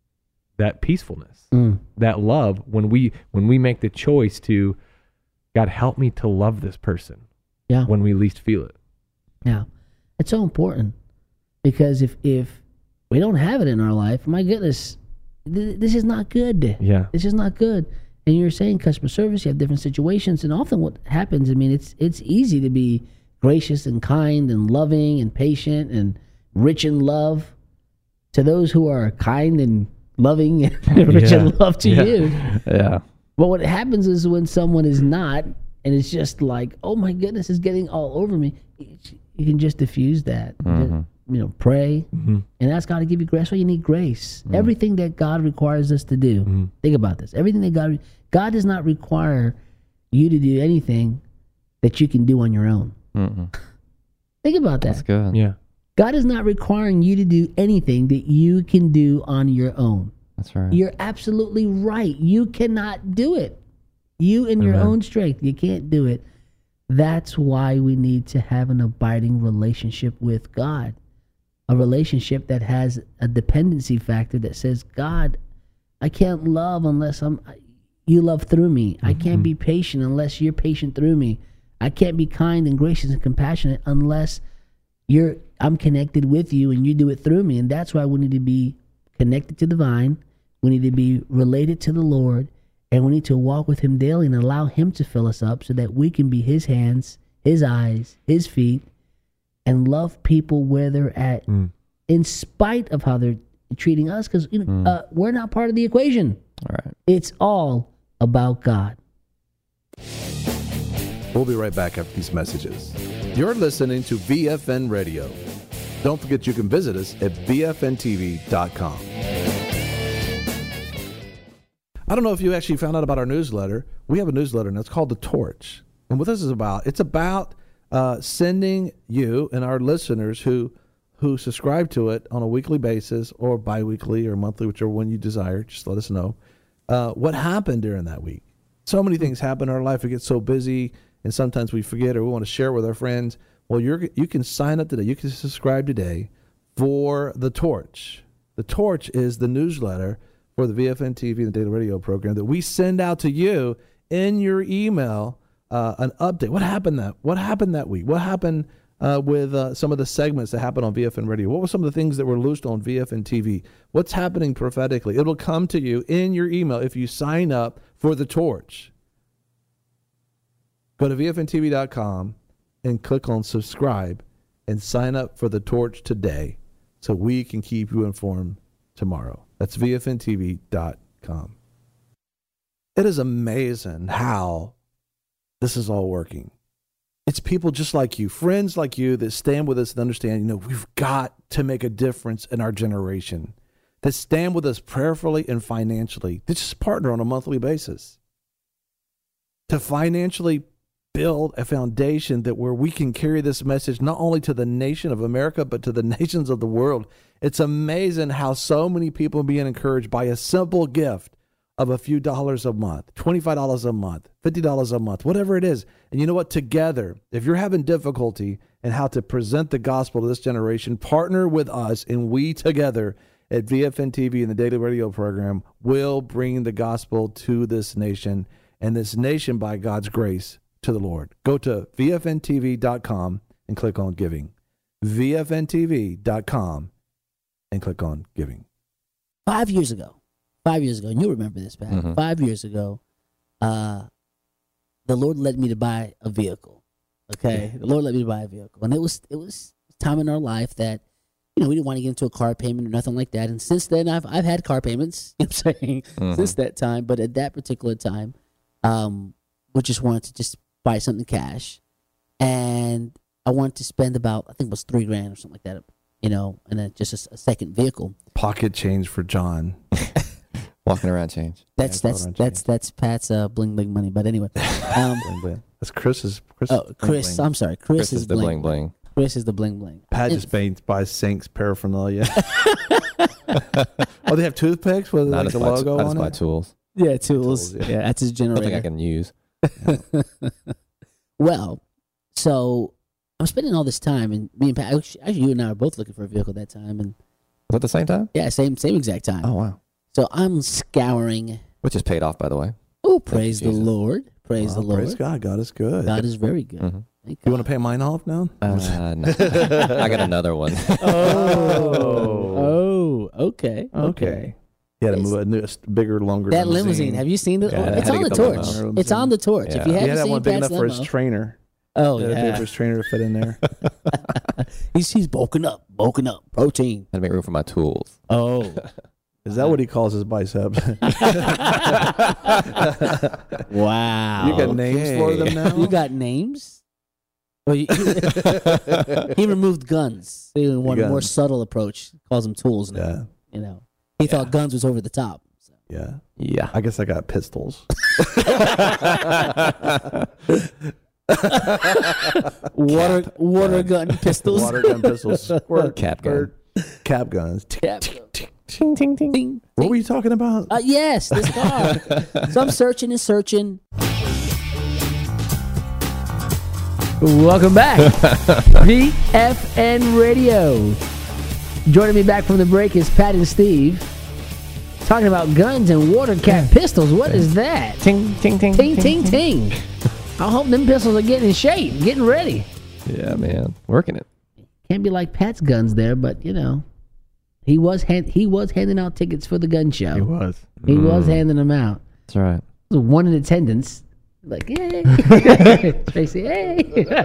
that peacefulness, mm. that love, when we when we make the choice to, God, help me to love this person. Yeah. When we least feel it. Yeah. It's so important, because if if we don't have it in our life, my goodness, th- this is not good. Yeah. This is not good. And you're saying customer service, you have different situations, and often what happens, I mean, it's it's easy to be gracious and kind and loving and patient and rich in love to those who are kind and loving and rich yeah. in love to yeah. you. Yeah. But what happens is when someone is not, and it's just like, oh my goodness, it's getting all over me, you can just diffuse that. Mm-hmm. You know, pray mm-hmm. and ask God to give you grace. That's why you need grace. Mm-hmm. Everything that God requires us to do. Mm-hmm. Think about this. Everything that God God does not require you to do anything that you can do on your own. Mm-hmm. Think about that. That's good. Yeah. God is not requiring you to do anything that you can do on your own. That's right. You're absolutely right. You cannot do it. You in your Amen. own strength, you can't do it. That's why we need to have an abiding relationship with God. A relationship that has a dependency factor that says, God, I can't love unless I'm you love through me. Mm-hmm. I can't be patient unless you're patient through me. I can't be kind and gracious and compassionate unless you're I'm connected with you and you do it through me. And that's why we need to be connected to the vine. We need to be related to the Lord, and we need to walk with Him daily and allow Him to fill us up so that we can be His hands, His eyes, His feet, and love people where they're at, mm. in spite of how they're treating us, because you know, mm. uh, we're not part of the equation. All right. It's all about God. We'll be right back after these messages. You're listening to V F N Radio. Don't forget you can visit us at V F N T V dot com. I don't know if you actually found out about our newsletter. We have a newsletter, and it's called The Torch. And what this is about, it's about uh, sending you and our listeners who who subscribe to it on a weekly basis or biweekly or monthly, whichever one you desire, just let us know, uh, what happened during that week. So many things happen in our life. We get so busy, and sometimes we forget or we want to share with our friends. Well, you're, you can sign up today. You can subscribe today for The Torch. The Torch is the newsletter for the V F N T V and the Daily Radio program that we send out to you in your email, uh, an update. What happened that What happened that week? What happened uh, with uh, some of the segments that happened on V F N Radio? What were some of the things that were loosed on V F N T V? What's happening prophetically? It'll come to you in your email if you sign up for The Torch. Go to V F N T V dot com and click on subscribe and sign up for The Torch today so we can keep you informed tomorrow. That's V F N T V dot com. It is amazing how this is all working. It's people just like you, friends like you that stand with us and understand, you know, we've got to make a difference in our generation, that stand with us prayerfully and financially, that just partner on a monthly basis to financially build a foundation that where we can carry this message not only to the nation of America, but to the nations of the world. It's amazing how so many people are being encouraged by a simple gift of a few dollars a month, twenty-five dollars a month, fifty dollars a month, whatever it is. And you know what? Together, if you're having difficulty in how to present the gospel to this generation, partner with us, and we together at V F N T V and the Daily Radio program will bring the gospel to this nation, and this nation, by God's grace, to the Lord. Go to V F N T V dot com and click on giving. V F N T V dot com and click on giving. Five years ago, five years ago, and you'll remember this, Pat. Mm-hmm. Five years ago, uh, the Lord led me to buy a vehicle. Okay, the Lord led me to buy a vehicle, and it was it was time in our life that, you know, we didn't want to get into a car payment or nothing like that. And since then, I've I've had car payments. You know what I'm saying? Mm-hmm. Since that time, but at that particular time, um, we just wanted to just buy something cash, and I wanted to spend about, I think it was three grand or something like that, you know, and then just a, a second vehicle. Pocket change for John. Walking around change. That's yeah, that's that's, that's that's Pat's uh, bling bling money. But anyway, um, bling, bling. That's Chris's. Chris oh, Chris. Bling, bling. I'm sorry, Chris, Chris is, is the bling bling. bling. Chris is the bling bling. Pat just paints by Sinks paraphernalia. Oh, they have toothpicks with like the logo t- on it. I just buy tools. Yeah, tools. tools yeah. yeah, that's his generator. Something I can use. Well, so I'm spending all this time, and me and Pat, actually, you and I are both looking for a vehicle at that time, and was at the same time? Yeah, same same exact time. Oh wow! So I'm scouring, which is paid off, by the way. Oh, praise the Lord! Praise wow, the Lord! Praise God! God is good. God is very good. Mm-hmm. You, you want to pay mine off now? Uh, no. I got another one. oh, oh, okay, okay. okay. You had to move a, new, a bigger, longer that limousine. limousine. Have you seen it? Yeah, oh, it's on the, the torch. Limo. It's on the torch. Yeah. If you haven't he had seen one big Pat's enough for limo, his trainer. Oh yeah, yeah, for his trainer to fit in there. he's he's bulking up, bulking up, protein. Had to make room for my tools. Oh, is that what he calls his biceps? Wow. You got names okay. for them now? You got names? Well, you, he removed guns. He wanted a more subtle approach. Calls them tools now. Yeah. You know, he yeah. thought guns was over the top. So. Yeah. Yeah. I guess I got pistols. water water gun pistols. Water gun pistols. Squirt. Cap gun. Cap guns. Cap. Ting, ting, ting. Ting, what ting. Were you talking about? Uh, yes, this car. So I'm searching and searching. Welcome back. V F N Radio. Joining me back from the break is Pat and Steve. Talking about guns and water cap pistols. What is that? Ting, ting, ting. Ting, ting, ting. I hope them pistols are getting in shape, getting ready. Yeah, man. Working it. Can't be like Pat's guns there, but, you know, he was hand, he was handing out tickets for the gun show. He was. He mm. was handing them out. That's right. There was one in attendance. Like, yay. Tracy, hey.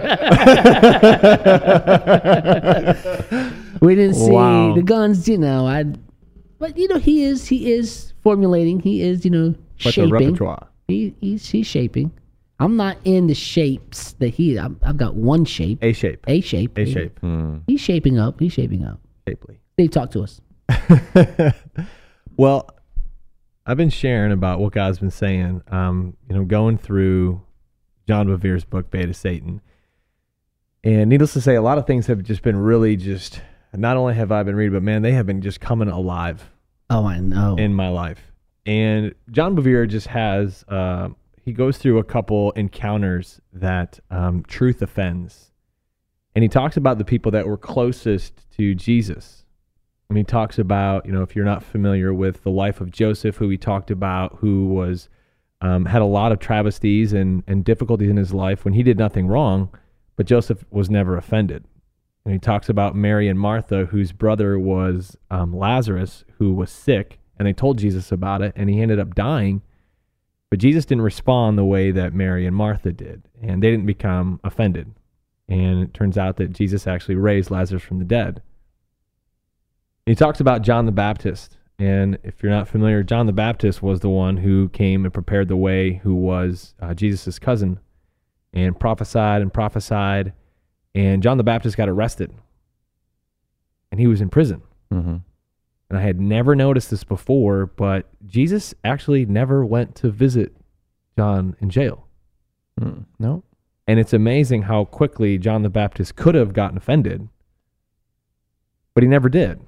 We didn't see wow. the guns, you know. I, But, you know, he is he is formulating. He is, you know, but shaping. The repertoire. He, he's, he's shaping. I'm not in the shapes that he. I'm, I've got one shape. A shape. A shape. A shape. Mm. He's shaping up. He's shaping up. Shapely. Steve, talk to us. Well, I've been sharing about what God's been saying, um, you know, going through John Bevere's book, Beta Satan. And needless to say, a lot of things have just been really just, not only have I been reading, but man, they have been just coming alive. Oh, I know. In my life. And John Bevere just has, uh, he goes through a couple encounters that um, truth offends. And he talks about the people that were closest to Jesus. And he talks about, you know, if you're not familiar with the life of Joseph, who he talked about, who was, um, had a lot of travesties and, and difficulties in his life when he did nothing wrong, but Joseph was never offended. And he talks about Mary and Martha, whose brother was um, Lazarus, who was sick, and they told Jesus about it, and he ended up dying. But Jesus didn't respond the way that Mary and Martha did, and they didn't become offended. And it turns out that Jesus actually raised Lazarus from the dead. He talks about John the Baptist, and if you're not familiar, John the Baptist was the one who came and prepared the way, who was uh, Jesus' cousin, and prophesied and prophesied, and John the Baptist got arrested, and he was in prison. Mm-hmm. And I had never noticed this before, but Jesus actually never went to visit John in jail. Mm, no. And it's amazing how quickly John the Baptist could have gotten offended, but he never did.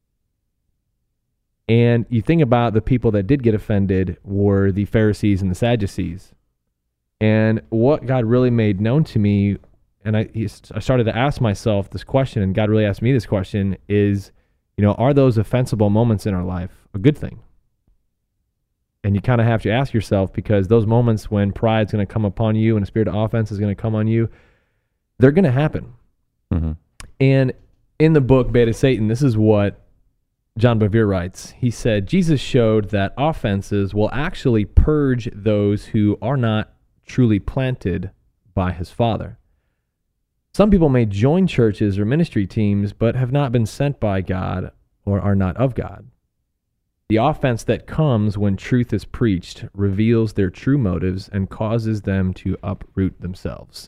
And you think about the people that did get offended were the Pharisees and the Sadducees. And what God really made known to me, and I, I started to ask myself this question, and God really asked me this question, is, you know, are those offensible moments in our life a good thing? And you kind of have to ask yourself, because those moments when pride's going to come upon you and a spirit of offense is going to come on you, they're going to happen. Mm-hmm. And in the book, Beta Satan, this is what John Bevere writes. He said, Jesus showed that offenses will actually purge those who are not truly planted by his Father. Some people may join churches or ministry teams, but have not been sent by God or are not of God. The offense that comes when truth is preached reveals their true motives and causes them to uproot themselves.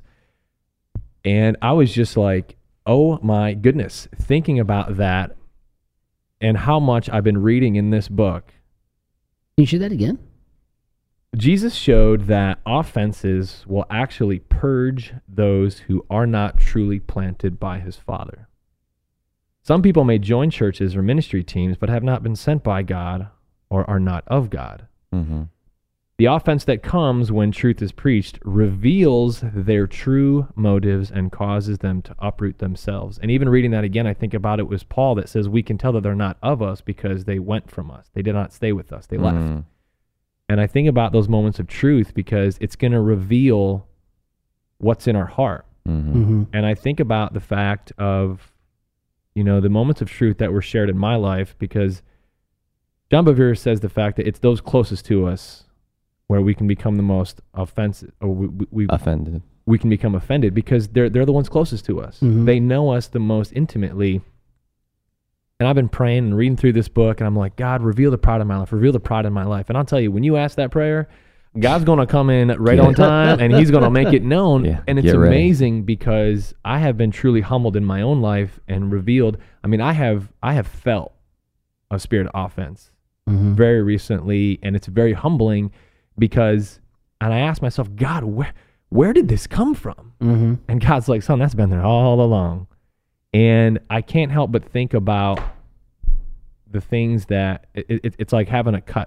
And I was just like, oh my goodness, thinking about that and how much I've been reading in this book. Can you share that again? Jesus showed that offenses will actually purge those who are not truly planted by his Father. Some people may join churches or ministry teams, but have not been sent by God or are not of God. Mm-hmm. The offense that comes when truth is preached reveals their true motives and causes them to uproot themselves. And even reading that again, I think about it was Paul that says we can tell that they're not of us because they went from us. They did not stay with us. They left. Mm. And I think about those moments of truth because it's going to reveal what's in our heart. Mm-hmm. Mm-hmm. And I think about the fact of, you know, the moments of truth that were shared in my life, because John Bevere says the fact that it's those closest to us where we can become the most offensive, or we, we, we offended. We can become offended because they're they're the ones closest to us. Mm-hmm. They know us the most intimately. And I've been praying and reading through this book, and I'm like, God, reveal the pride in my life, reveal the pride in my life. And I'll tell you, when you ask that prayer, God's going to come in right on time, and he's going to make it known. Yeah, and it's get ready. amazing because I have been truly humbled in my own life and revealed. I mean, I have I have felt a spirit of offense Mm-hmm. very recently, and it's very humbling because, and I asked myself, God, where where did this come from? Mm-hmm. And God's like, son, that's been there all along. And I can't help but think about the things that, it, it, it's like having a cut.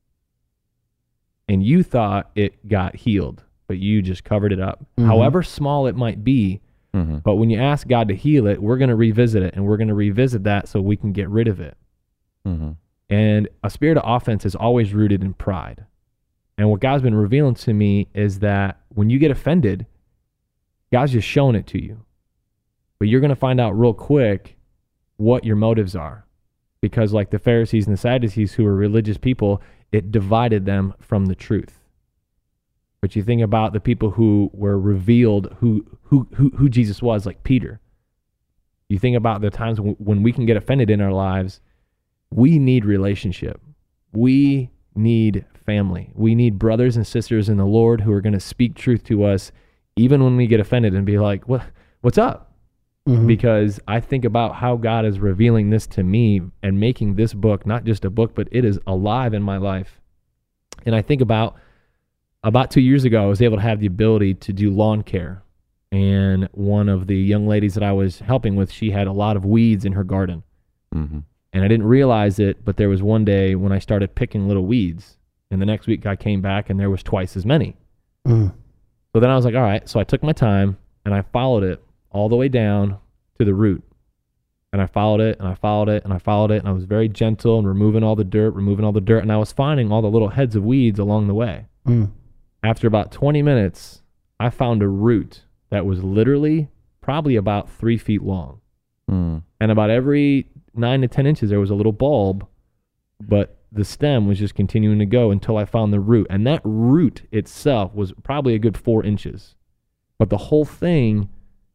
And you thought it got healed, but you just covered it up. Mm-hmm. However small it might be, Mm-hmm. but when you ask God to heal it, we're going to revisit it, and we're going to revisit that so we can get rid of it. Mm-hmm. And a spirit of offense is always rooted in pride. And what God's been revealing to me is that when you get offended, God's just showing it to you. But you're going to find out real quick what your motives are. Because like the Pharisees and the Sadducees, who were religious people, it divided them from the truth. But you think about the people who were revealed who who who, who Jesus was, like Peter. You think about the times w- when we can get offended in our lives. We need relationship. We need family. We need brothers and sisters in the Lord who are going to speak truth to us, even when we get offended, and be like, "What? What's up?" Mm-hmm. Because I think about how God is revealing this to me and making this book not just a book, but it is alive in my life. And I think about about two years ago, I was able to have the ability to do lawn care. And one of the young ladies that I was helping with, she had a lot of weeds in her garden. Mm-hmm. And I didn't realize it, but there was one day when I started picking little weeds. And the next week I came back and there was twice as many. Mm. So then I was like, all right. So I took my time and I followed it all the way down to the root. And I followed it and I followed it and I followed it. And I was very gentle and removing all the dirt, removing all the dirt. And I was finding all the little heads of weeds along the way. Mm. After about twenty minutes, I found a root that was literally probably about three feet long. Mm. And about every nine to ten inches, there was a little bulb, but the stem was just continuing to go until I found the root. And that root itself was probably a good four inches. But the whole thing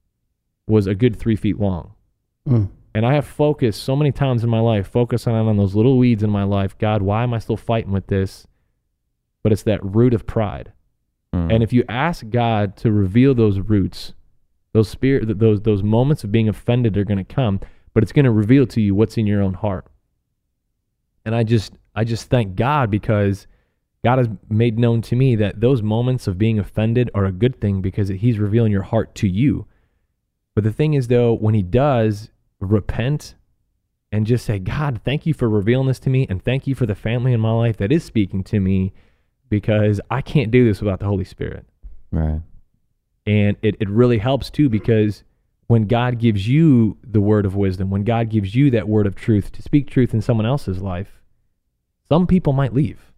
was a good three feet long. Mm. And I have focused so many times in my life, focusing on, on those little weeds in my life. God, why am I still fighting with this? But it's that root of pride. Mm. And if you ask God to reveal those roots, those spirit, those those moments of being offended are going to come, but it's going to reveal to you what's in your own heart. And I just I just thank God because God has made known to me that those moments of being offended are a good thing because He's revealing your heart to you. But the thing is, though, when He does, repent and just say, God, thank you for revealing this to me, and thank you for the family in my life that is speaking to me, because I can't do this without the Holy Spirit. Right. And it, it really helps too, because when God gives you the word of wisdom, when God gives you that word of truth to speak truth in someone else's life, some people might leave.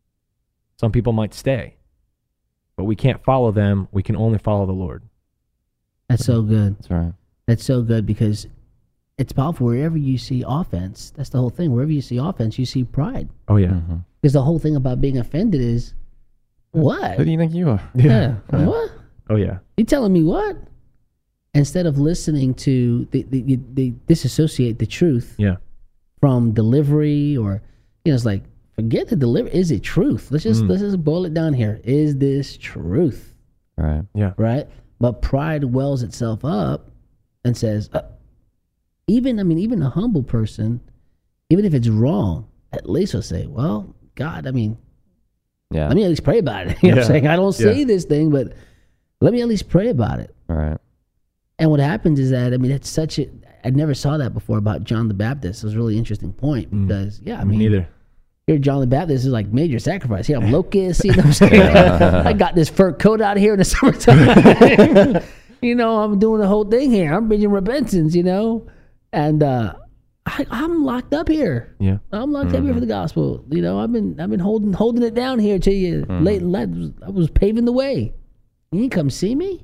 Some people might stay. But we can't follow them. We can only follow the Lord. That's so good. That's right. That's so good because it's powerful. Wherever you see offense, that's the whole thing. Wherever you see offense, you see pride. Oh, yeah. Mm-hmm. Because the whole thing about being offended is, what? Who do you think you are? Yeah. What? Oh, yeah. You telling me what? Instead of listening to, they, they, they disassociate the truth Yeah. from delivery, or, you know, it's like, forget the delivery. Is it truth? Let's just, Mm. let's just boil it down here. Is this truth? Right. Yeah. Right? But pride wells itself up and says, uh, even, I mean, even a humble person, even if it's wrong, at least will say, well, God, I mean, Yeah. let me at least pray about it. You know what I'm Yeah. saying? I don't see Yeah. this thing, but let me at least pray about it. Right. And what happens is that, I mean, it's such a, I never saw that before about John the Baptist. It was a really interesting point because, yeah, I Me mean, neither. here John the Baptist is like major sacrifice. Here I'm locusts, you know what I'm saying? I got this fur coat out here in the summertime. You know, I'm doing the whole thing here. I'm bringing repentance, you know? And uh, I, I'm locked up here. Yeah. I'm locked up here for the gospel. You know, I've been I've been holding holding it down here till you late. late I was paving the way. You didn't come see me.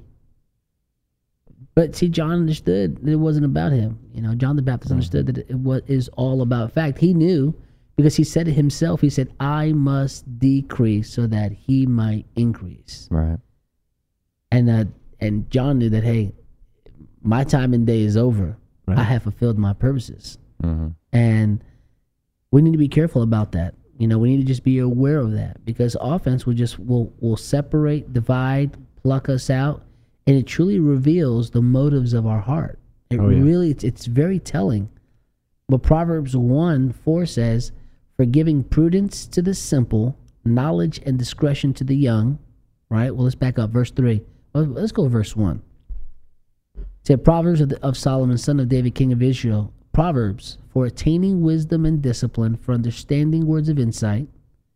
But see, John understood that it wasn't about him. You know, John the Baptist understood that it was is all about. In fact, he knew because he said it himself. He said, "I must decrease so that he might increase." Right. And uh, and John knew that, hey, my time and day is over. Right. I have fulfilled my purposes. Mm-hmm. And we need to be careful about that. You know, we need to just be aware of that because offense will just will will separate, divide, pluck us out, and it truly reveals the motives of our heart. It Oh, yeah. really it's, it's very telling. But Proverbs one four says, "For giving prudence to the simple, knowledge and discretion to the young." Right? Well, let's back up. Verse three. Well, let's go to verse one. It said, Proverbs of, the, of Solomon, son of David, king of Israel. Proverbs, for attaining wisdom and discipline, for understanding words of insight.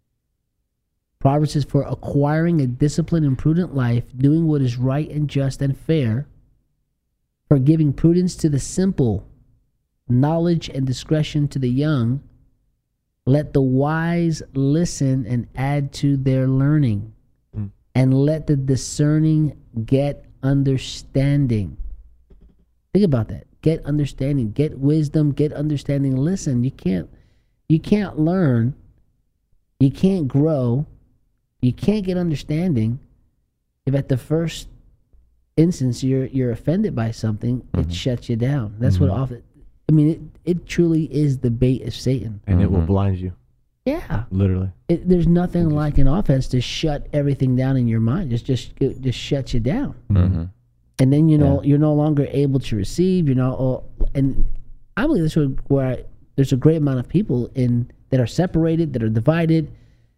Proverbs is for acquiring a disciplined and prudent life, doing what is right and just and fair, for giving prudence to the simple, knowledge and discretion to the young. Let the wise listen and add to their learning, Mm. and let the discerning get understanding. Think about that. Get understanding, get wisdom, get understanding. Listen, you can't you can't learn, you can't grow, you can't get understanding if at the first instance you're you're offended by something, Mm-hmm. it shuts you down. That's what often I mean it, it truly is the bait of Satan. And it will Mhm. blind you, Yeah. literally. It, there's nothing like an offense to shut everything down in your mind. Just just it just shuts you down. Mm-hmm. And then you know you're no longer able to receive. You're not, all, and I believe this is where I, there's a great amount of people in that are separated, that are divided,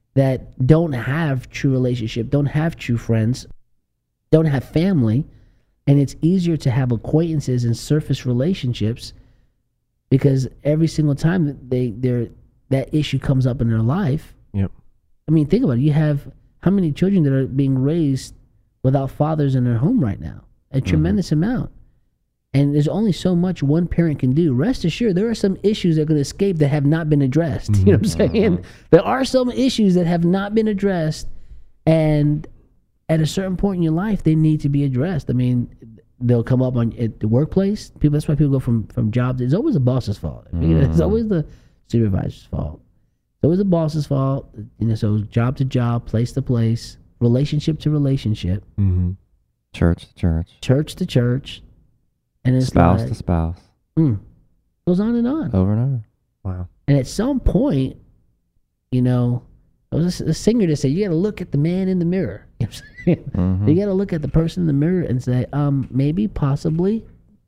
that don't have true relationship, don't have true friends, don't have family, and it's easier to have acquaintances and surface relationships because every single time they they're that issue comes up in their life. Yep. I mean, think about it. You have how many children that are being raised without fathers in their home right now? A tremendous mm-hmm. amount. And there's only so much one parent can do. Rest assured, there are some issues that are going to escape that have not been addressed. Mm-hmm. You know what I'm saying? Mm-hmm. There are some issues that have not been addressed, and at a certain point in your life, they need to be addressed. I mean, they'll come up on at the workplace. People. That's why people go from from jobs. It's always the boss's fault. Mm-hmm. You know, it's always the supervisor's fault. It's always the boss's fault. You know, so job to job, place to place, relationship to relationship, mm-hmm. church to church, church to church. And it's spouse like, to spouse. Mm, goes on and on. Over and over. Wow. And at some point, you know, there was a, a singer that said, you got to look at the man in the mirror. You know what I'm saying? Mm-hmm. You got to look at the person in the mirror and say, um, maybe, possibly,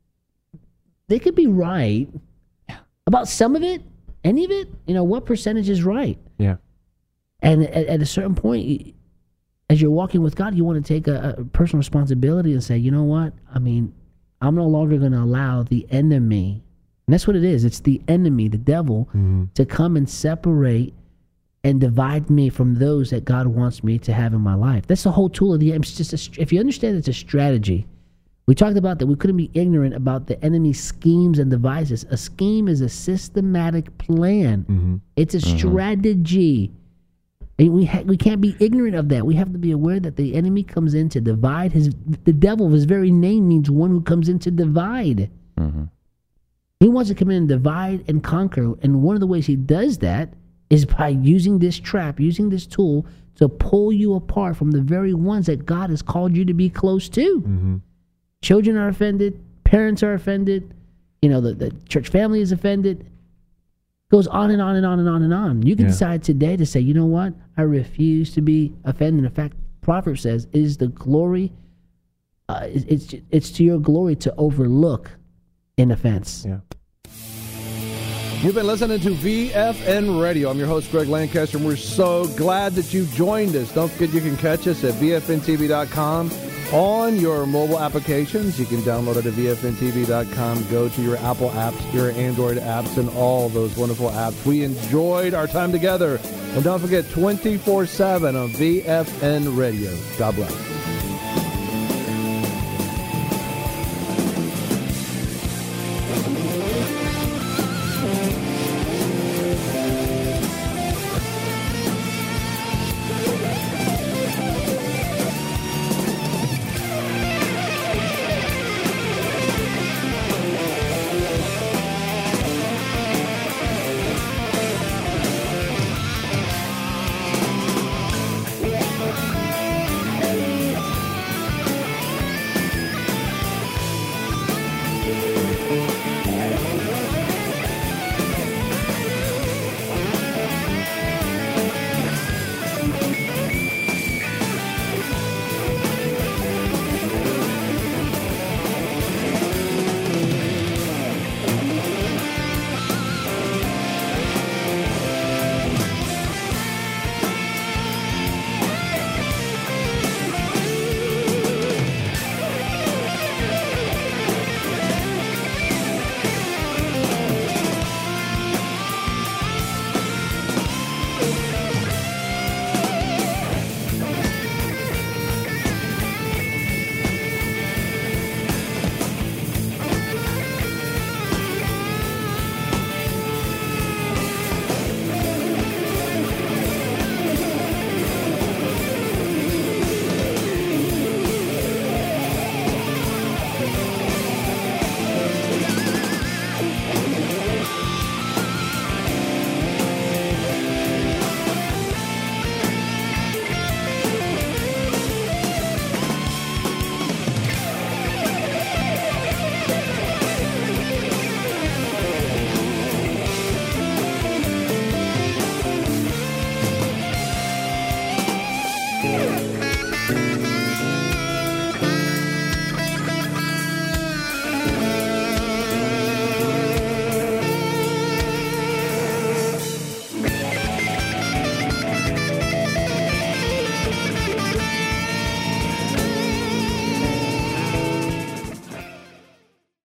they could be right about some of it, any of it. You know, what percentage is right? Yeah. And at, at a certain point, as you're walking with God, you want to take a, a personal responsibility and say, you know what? I mean, I'm no longer going to allow the enemy, and that's what it is. It's the enemy, the devil, mm-hmm. to come and separate and divide me from those that God wants me to have in my life. That's the whole tool of the enemy. It's just a, if you understand it's a strategy. We talked about that we couldn't be ignorant about the enemy's schemes and devices. A scheme is a systematic plan. Mm-hmm. It's a mm-hmm. strategy. And we ha- we can't be ignorant of that. We have to be aware that the enemy comes in to divide. His the devil, his very name means one who comes in to divide. Mm-hmm. He wants to come in and divide and conquer. And one of the ways he does that is by using this trap, using this tool to pull you apart from the very ones that God has called you to be close to. Mm-hmm. Children are offended. Parents are offended. You know, the, the church family is offended. Goes on and on and on and on and on. You can yeah. decide today to say, you know what? I refuse to be offended. In fact, Proverbs says, it is the glory, uh, it's it's to your glory to overlook an offense. Yeah. You've been listening to V F N Radio. I'm your host, Greg Lancaster, and we're so glad that you joined us. Don't forget you can catch us at V F N T V dot com. On your mobile applications, you can download it at V F N T V dot com. Go to your Apple apps, your Android apps, and all those wonderful apps. We enjoyed our time together. And don't forget, twenty-four seven on V F N Radio. God bless. Thank you.